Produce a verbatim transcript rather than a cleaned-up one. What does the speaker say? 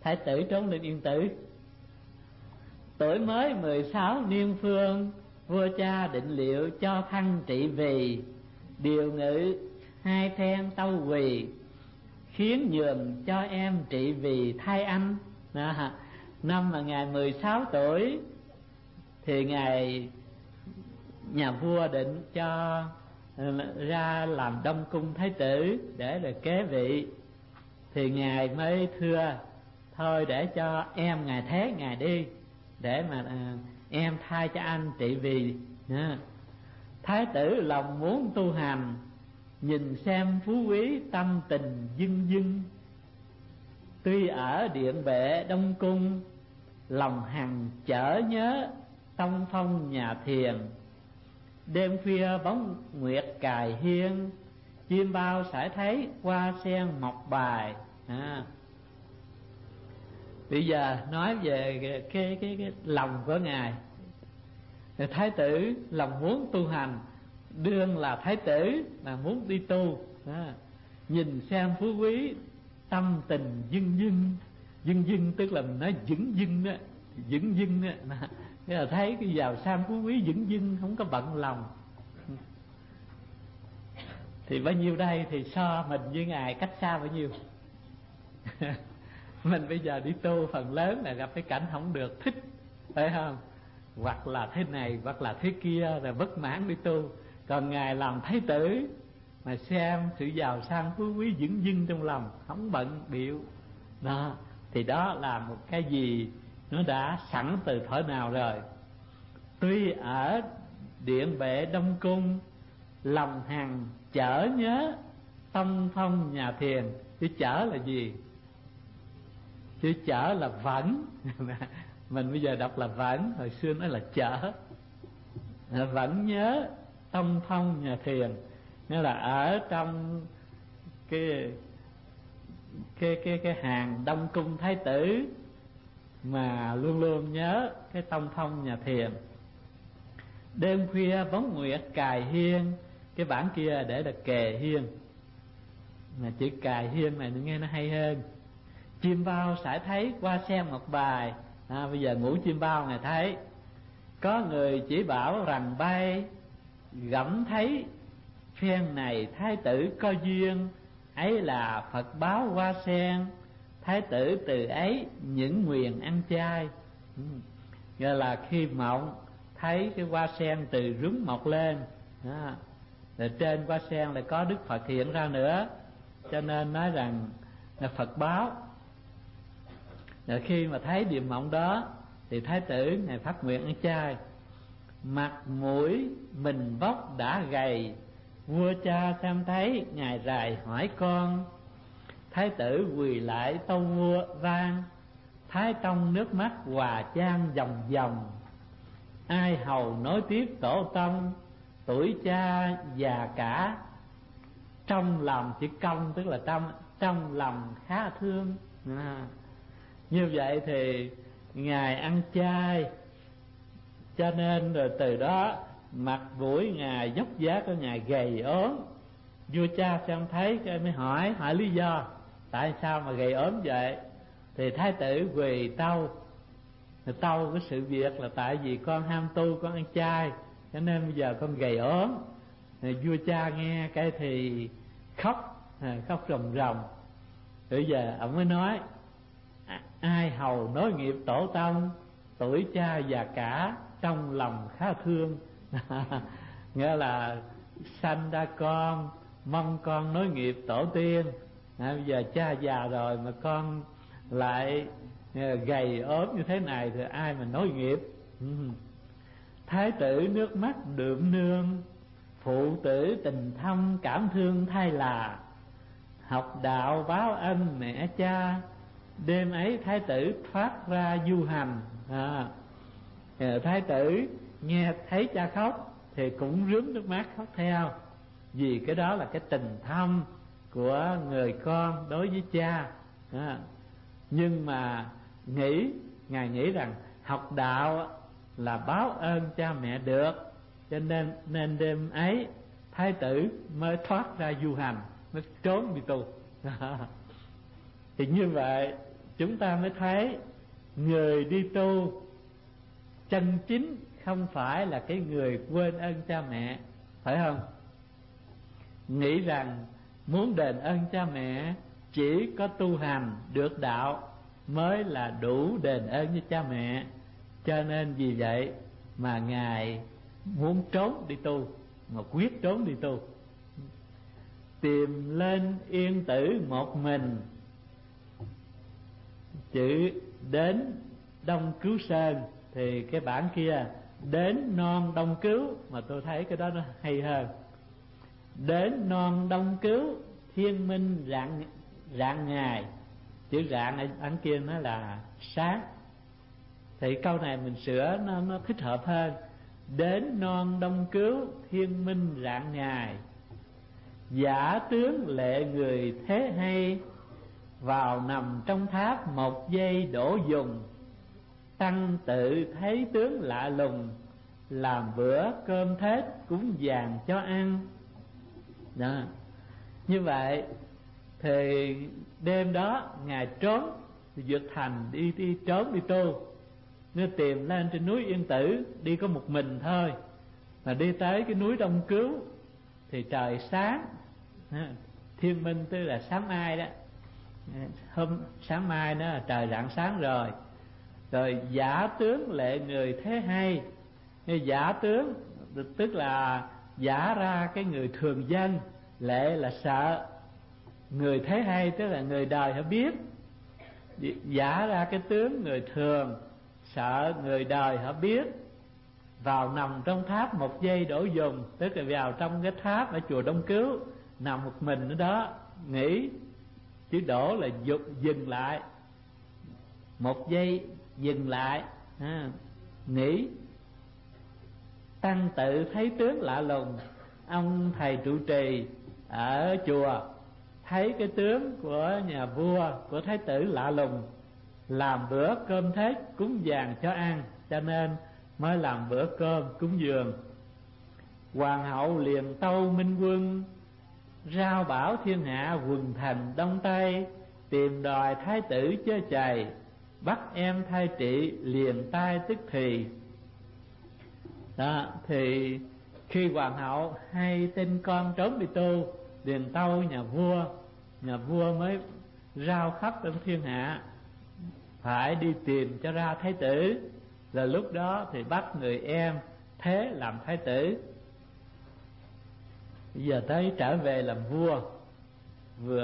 Thái tử trốn lên Yên Tử. Tuổi mới mười sáu niên phương, vua cha định liệu cho thăng trị vì. Điều ngự hai phen tâu quỳ, khiến nhường cho em trị vì thay anh. Đó. Năm mà ngài mười sáu tuổi thì ngài nhà vua định cho ra làm Đông Cung thái tử để rồi kế vị. Thì ngài mới thưa thôi để cho em ngài thế ngài đi, để mà à, em thay cho anh trị vì. Đó. Thái tử lòng muốn tu hành, nhìn xem phú quý tâm tình dưng dưng. Tuy ở điện bệ Đông Cung, lòng hằng chở nhớ tông phong nhà thiền. Đêm khuya bóng nguyệt cài hiên, chim bao sải thấy hoa sen mọc bài. À. Bây giờ nói về cái, cái, cái, cái lòng của ngài. Thái tử lòng muốn tu hành, đương là thái tử là muốn đi tu. À. Nhìn xem phú quý tâm tình dưng dưng. Dưng dưng tức là mình nói dững dưng đó, dững dưng đó. Thế là thấy cái giàu sang phú quý dững dưng, không có bận lòng. Thì bao nhiêu đây thì so mình với ngài cách xa bao nhiêu. Mình bây giờ đi tu phần lớn là gặp cái cảnh không được thích, phải không? Hoặc là thế này hoặc là thế kia rồi bất mãn đi tu. Còn ngài làm thái tử mà xem sự giàu sang phú quý dững dưng trong lòng, không bận bịu đó, thì đó là một cái gì nó đã sẵn từ thuở nào rồi. Tuy ở điện bệ Đông Cung, lòng hằng chở nhớ tông phong nhà thiền. Chữ chở là gì? Chữ chở là vẫn. Mình bây giờ đọc là vẫn, hồi xưa nói là chở. Vẫn nhớ tông phong nhà thiền, nghĩa là ở trong cái cái cái cái hàng Đông Cung thái tử mà luôn luôn nhớ cái tông phong nhà thiền. Đêm khuya bóng nguyệt cài hiên, cái bản kia để là kề hiên, mà chữ cài hiên này nghe nó hay hơn. Chim bao sải thấy qua sen một bài. À, bây giờ ngủ chim bao ngài thấy. Có người chỉ bảo rằng bay, gẫm thấy phen này thái tử có duyên, ấy là Phật báo hoa sen, thái tử từ ấy những nguyền ăn chay. Ừ. Gọi là khi mộng thấy cái hoa sen từ rúng mọc lên đó. Rồi trên hoa sen lại có Đức Phật hiện ra nữa, cho nên nói rằng là Phật báo. Rồi khi mà thấy điềm mộng đó thì thái tử ngài phát nguyện ăn chay. Mặt mũi mình vóc đã gầy, vua cha xem thấy ngài rài hỏi con. Thái tử quỳ lại tâu vua vang, thái tông nước mắt hòa chan dòng dòng. Ai hầu nối tiếp tổ tông, tuổi cha già cả. Trong lòng chữ công tức là trong trong lòng khá thương. À, như vậy thì ngài ăn chay, cho nên rồi từ đó mặt mũi ngài dốc dác của ngài gầy ốm. Vua cha xem thấy cái mới hỏi hỏi lý do tại sao mà gầy ốm vậy. Thì thái tử quỳ tâu, tâu cái sự việc là tại vì con ham tu, con ăn chay, cho nên bây giờ con gầy ốm. Thì vua cha nghe cái thì khóc, khóc ròng ròng. Bây giờ ông mới nói, ai hầu nối nghiệp tổ tông, tuổi cha già cả, trong lòng khá thương. Nghĩa là sanh ra con, mong con nối nghiệp tổ tiên. À, bây giờ cha già rồi mà con lại gầy ốm như thế này thì ai mà nối nghiệp. Ừ. Thái tử nước mắt đượm nương, phụ tử tình thâm cảm thương thay là. Học đạo báo ân mẹ cha, đêm ấy thái tử thoát ra du hành. À, thái tử nghe thấy cha khóc thì cũng rướm nước mắt khóc theo, vì cái đó là cái tình thâm của người con đối với cha. À, nhưng mà nghĩ ngài nghĩ rằng học đạo là báo ơn cha mẹ được, cho nên nên đêm ấy thái tử mới thoát ra du hành, mới trốn đi tu. Thì như vậy chúng ta mới thấy người đi tu chân chính không phải là cái người quên ơn cha mẹ, phải không? Nghĩ rằng muốn đền ơn cha mẹ chỉ có tu hành được đạo mới là đủ đền ơn với cha mẹ. Cho nên vì vậy mà Ngài muốn trốn đi tu, mà quyết trốn đi tu. Tìm lên yên tử một mình, chữ đến Đông Cứu Sơn, thì cái bản kia đến non Đông Cứu, mà tôi thấy cái đó nó hay hơn. Đến non Đông Cứu, thiên minh rạng rạng ngày, chữ rạng ở bản kia nó là sáng, thì câu này mình sửa nó nó thích hợp hơn. Đến non Đông Cứu, thiên minh rạng ngày, giả tướng lệ người thế hay, vào nằm trong tháp một giây đổ dùng, tăng tự thấy tướng lạ lùng, làm bữa cơm thết cúng dường cho ăn. Đó. Như vậy thì đêm đó Ngài trốn vượt thành đi đi trốn đi tu, nó tìm lên trên núi Yên Tử, đi có một mình thôi, mà đi tới cái núi Đông Cứu thì trời sáng, thiên minh tức là sáng mai đó, hôm sáng mai đó là trời rạng sáng rồi. Rồi giả tướng lệ người thế hay, giả tướng tức là giả ra cái người thường dân, lệ là sợ, người thế hay tức là người đời họ biết, giả ra cái tướng người thường, sợ người đời họ biết. Vào nằm trong tháp một giây đổ dùng, tức là vào trong cái tháp ở chùa Đông Cứu, nằm một mình ở đó nghỉ, chữ đổ là dừng lại, một giây dừng lại, à, nghỉ. Tăng tự thấy tướng lạ lùng, ông thầy trụ trì ở chùa thấy cái tướng của nhà vua, của thái tử lạ lùng, làm bữa cơm thết cúng dường cho ăn, cho nên mới làm bữa cơm cúng dường. Hoàng hậu liền tâu Minh Quân, rao bảo thiên hạ quần thành Đông Tây, tìm đòi thái tử chớ chày, bắt em thai trị liền tay tức thì. Đó, thì khi hoàng hậu hay tin con trốn đi tu, liền tâu nhà vua, nhà vua mới rao khắp trong thiên hạ phải đi tìm cho ra thái tử. Rồi lúc đó thì bắt người em thế làm thái tử. Bây giờ tới trở về làm vua, vừa